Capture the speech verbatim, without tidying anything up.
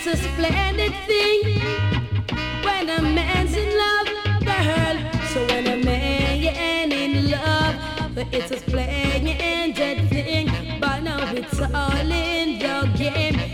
it's a splendid thing when a man's in love, girl. So when a man in love, but it's a splendid thing. But now it's all in the game.